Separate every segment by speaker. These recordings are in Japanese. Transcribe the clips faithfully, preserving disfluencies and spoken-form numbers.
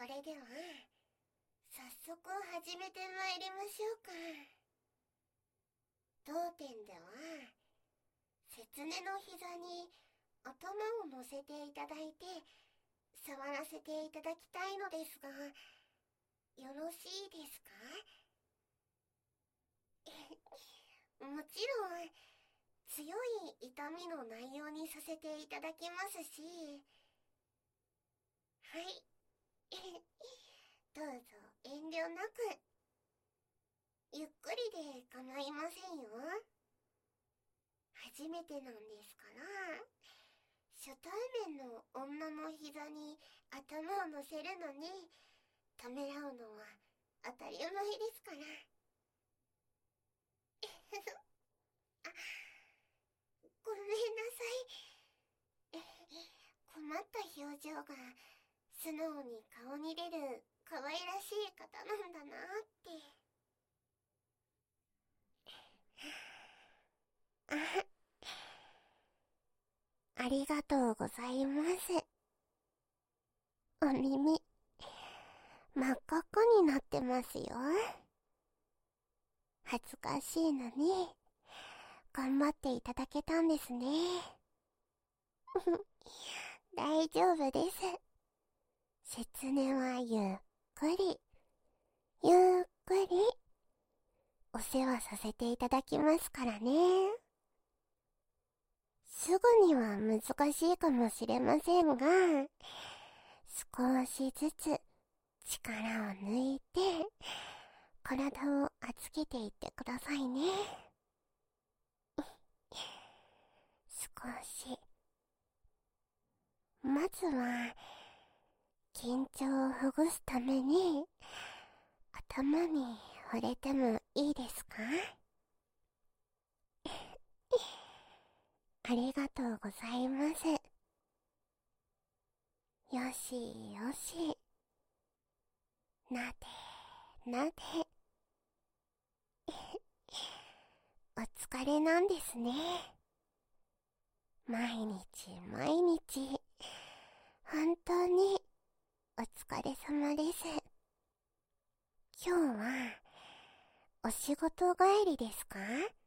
Speaker 1: れでは早速始めてまいりましょうか。当店では節音の膝に頭を乗せていただいて触らせていただきたいのですが、よろしいですか？もちろん強い痛みの内容にさせていただきますし、はい、どうぞ遠慮なく。ゆっくりで構いませんよ。初めてなんですから、初対面の女の膝に頭を乗せるのにためらうのは当たり前ですから。あ、ごめんなさい。困った表情が素直に顔に出る可愛らしい方なんだなって。あ、ありがとうございます。お耳、真っ赤っかになってますよ。恥ずかしいのに、頑張っていただけたんですね。大丈夫です。説明はゆっくり、ゆっくり、お世話させていただきますからね。すぐには難しいかもしれませんが、少しずつ力を抜いて、体を預けていってくださいね。少し。まずは、緊張をほぐすために、頭に触れてもいいですか？ありがとうございます。よしよし。なでなで。お疲れなんですね。毎日毎日、本当にお疲れ様です。今日はお仕事帰りですか？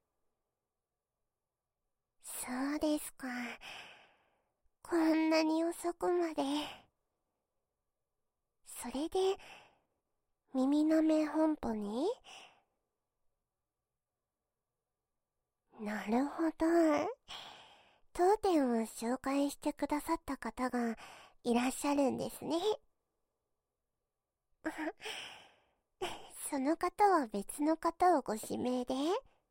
Speaker 1: そうですか。こんなに遅くまで。それで耳の目本舗に？なるほど。当店を紹介してくださった方がいらっしゃるんですね。その方は別の方をご指名で？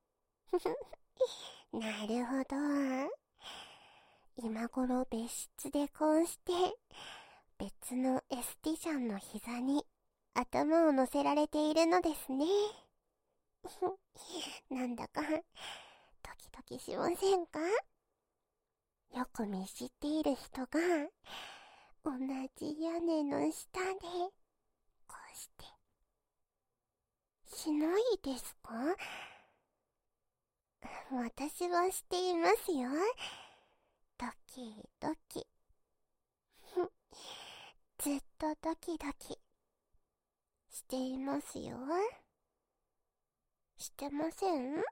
Speaker 1: なるほど。今頃別室でこうして別のエスティシャンの膝に頭を乗せられているのですね。なんだかドキドキしませんか？よく見知っている人が同じ屋根の下でこうしてしないですか？私はしていますよ。ドキドキ。ずっとドキドキしていますよ。してません？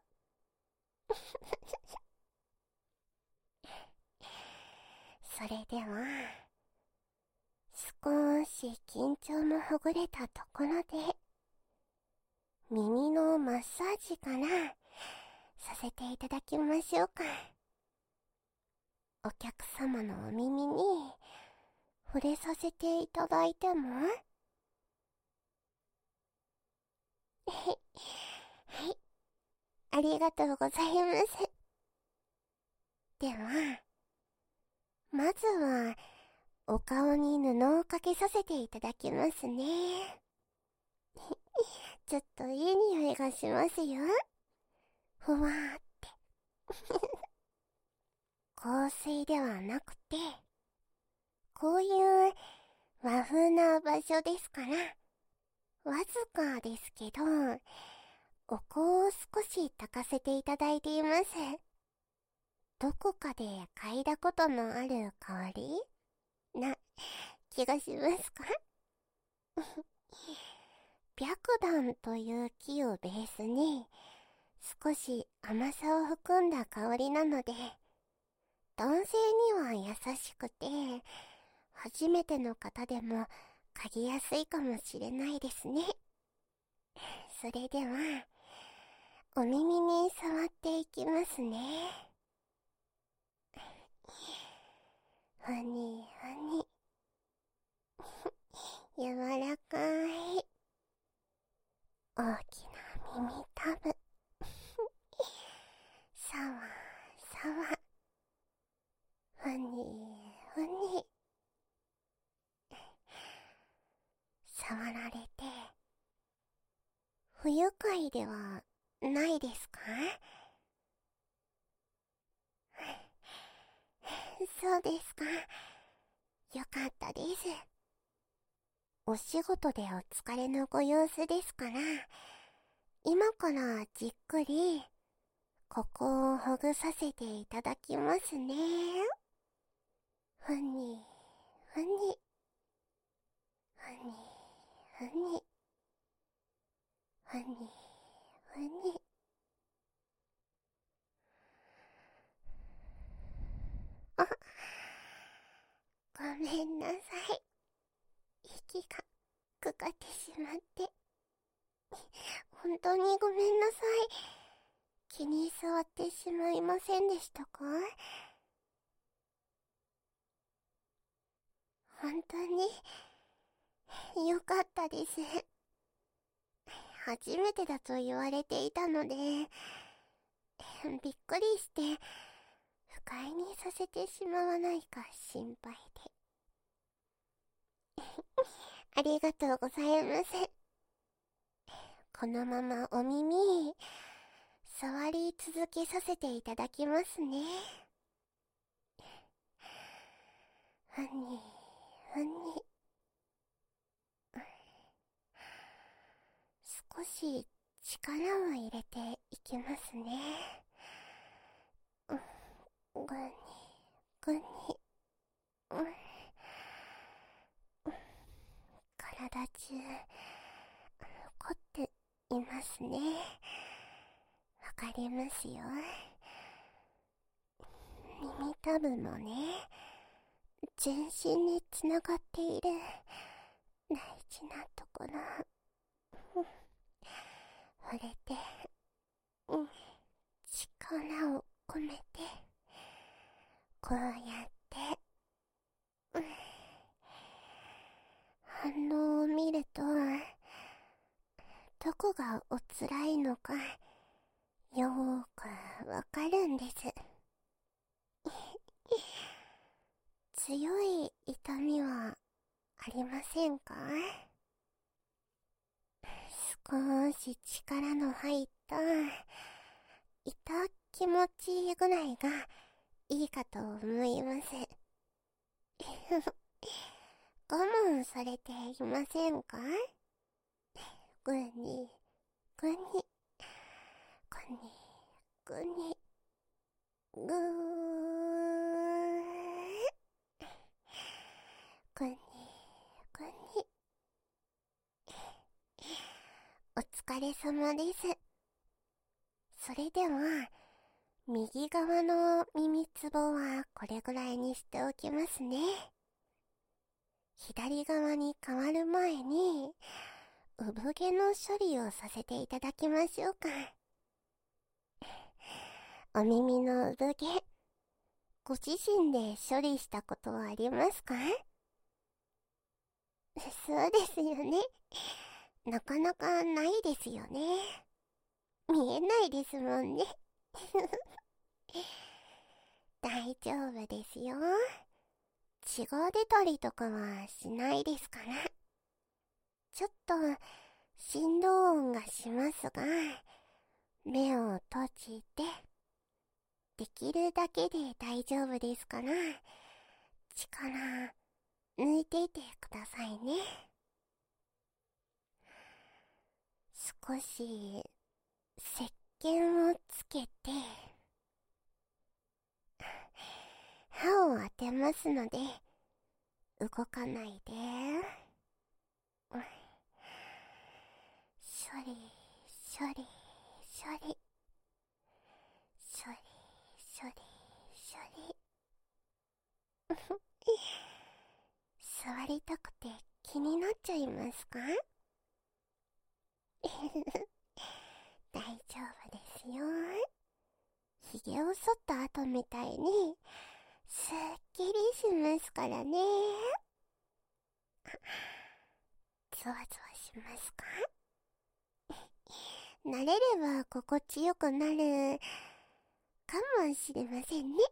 Speaker 1: それでは少し緊張もほぐれたところで耳のマッサージからさせていただきましょうか。お客様のお耳に触れさせていただいても？はい、ありがとうございます。では、まずはお顔に布をかけさせていただきますね。ちょっといい匂いがしますよ。ふわーって。香水ではなくて、こういう和風な場所ですから、わずかですけど、お香を少し焚かせていただいています。どこかで嗅いだことのある香りな気がしますか？ 白檀という木をベースに少し甘さを含んだ香りなので、男性には優しくて初めての方でも嗅ぎやすいかもしれないですね。それではお耳に触っていきますね。ふにふに柔らかい大きな耳たぶさわさわふにふに触られて不愉快ではないですか？そうですか。よかったです。お仕事でお疲れのご様子ですから、今からじっくりここをほぐさせていただきますね。ふにふにふにふにふにふに。あ、ごめんなさい。息がかかってしまって。本当にごめんなさい。気に障ってしまいませんでしたか？本当によかったです。初めてだと言われていたので、びっくりして不快にさせてしまわないか心配で。ありがとうございます。このままお耳触り続けさせていただきますね。ふにふに。少し力を入れていきますね。ぐにぐに、うん、体中凝っていますね。わかりますよ。耳たぶもね、全身につながっている大事なところ。触れて、うん、力を込めてこうやって、うん、反応を見るとどこがおつらいのかよーくわかるんです。強い痛みはありませんか？少し力の入った痛気持ちいいぐらいがいいかと思います。我慢されていませんか？ぐにぐにぐにぐにぐーぐにぐに。お疲れ様です。それでは右側の耳つぼはこれぐらいにしておきますね。左側に変わる前に産毛の処理をさせていただきましょうか。お耳の産毛、ご自身で処理したことはありますか？そうですよね。なかなかないですよね。見えないですもんね。大丈夫ですよ。血が出たりとかはしないですから。ちょっと振動音がしますが、目を閉じて、できるだけで大丈夫ですから、力抜いていてくださいね。少し石鹸をつけて、歯を当てますので、動かないで。 しょりしょりしょりしょりしょりしょり座りたくて気になっちゃいますか？大丈夫ですよ。ひげを剃った後みたいにすっきりしますからね。ゾワゾワしますか？慣れれば心地よくなるかもしれませんね。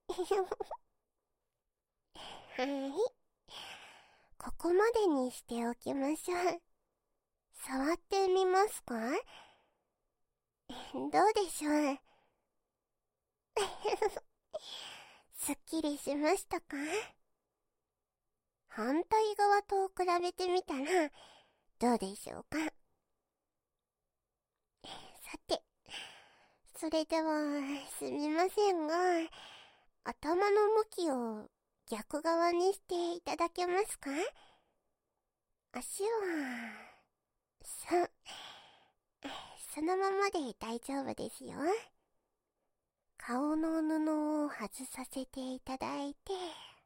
Speaker 1: はい、ここまでにしておきましょう。触ってみますか？どうでしょう？すっきりしましたか？反対側と比べてみたらどうでしょうか？さて、それではすみませんが、頭の向きを逆側にしていただけますか？足は、そ、そのままで大丈夫ですよ。顔の布を外させていただいて、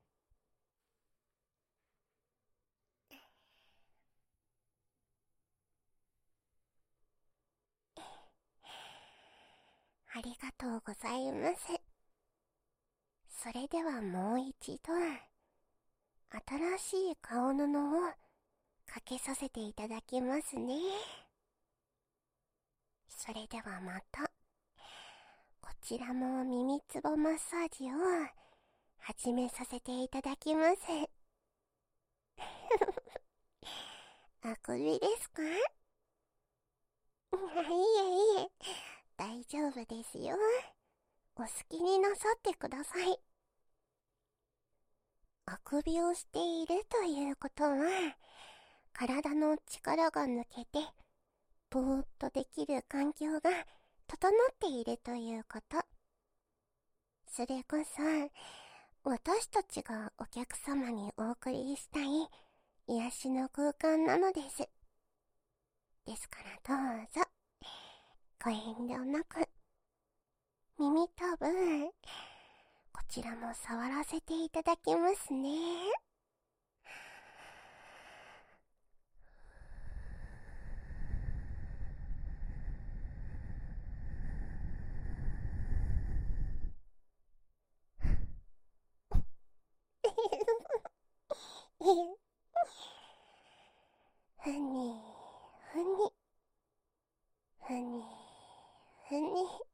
Speaker 1: ありがとうございます。それではもう一度、新しい顔布をかけさせていただきますね。それではまた、こちらも耳つぼマッサージを始めさせていただきます。あくびですか？いえいえ、大丈夫ですよ。お好きになさってください。あくびをしているということは、体の力が抜けて、ぼーっとできる環境が整っているということ。それこそ、私たちがお客様にお送りしたい癒しの空間なのです。ですからどうぞ、ご遠慮なく、耳たぶ、こちらも触らせていただきますね。ふにふにふにふに、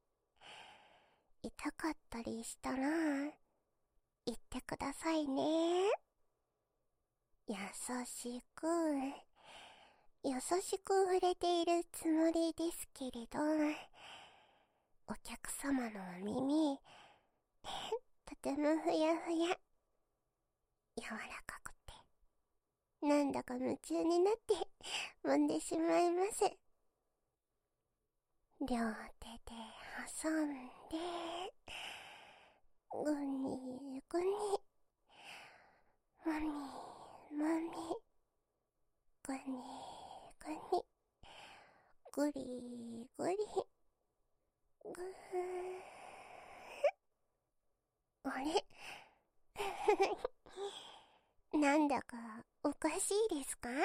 Speaker 1: 痛かったりしたら言ってくださいね。優しく優しく触れているつもりですけれど、お客様のお耳とてもふやふや、柔らかくて、なんだか夢中になって揉んでしまいます。両手で挟んで、ぐにぐに、もみもみ、ぐにぐに、ぐりぐり、ぐー。あれなんだかおかしいですか？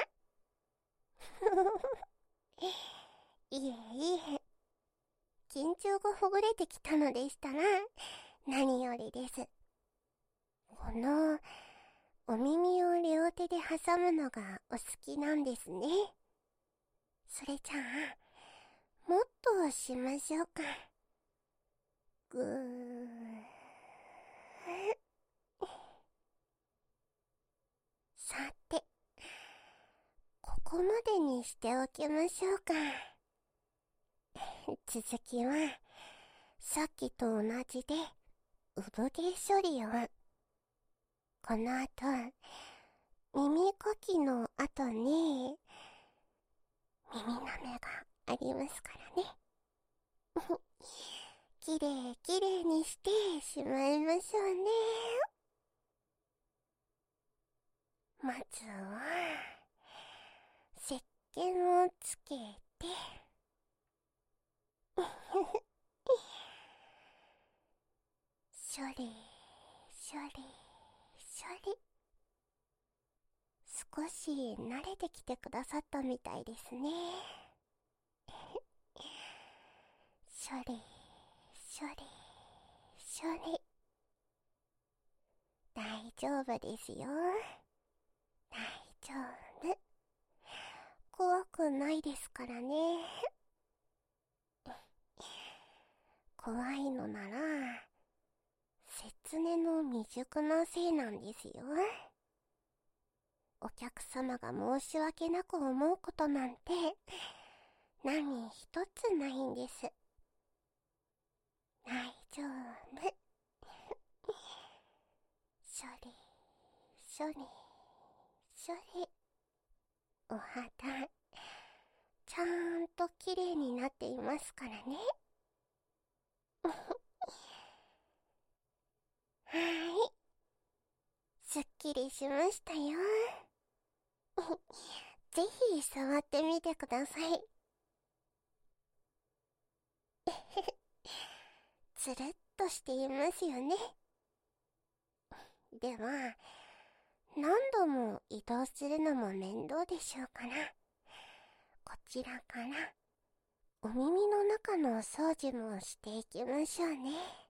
Speaker 1: いえいえ、緊張がほぐれてきたのでしたら何よりです。このお耳を両手で挟むのがお好きなんですね。それじゃあ、もっとしましょうか。ぐー。さて、ここまでにしておきましょうか。続きは、さっきと同じで、産毛処理を。この後、耳かきの後に、耳舐めがありますからね。きれいきれいにしてしまいましょうね。まずは、 鹸をつけて、しょり、しょり、しょり。少し慣れてきてくださったみたいですね。しょり、しょり、しょり。大丈夫ですよ。大丈夫。怖くないですからね。怖いのなら、説明の未熟なせいなんですよ。お客様が申し訳なく思うことなんて何一つないんです。大丈夫。しょり、しょり、しょり。お肌、ちゃんと綺麗になっていますからね。はい。すっきりしましたよ。ぜひ触ってみてください。つるっとしていますよね。では、何度も移動するのも面倒でしょうから、こちらからお耳の中のお掃除もしていきましょうね。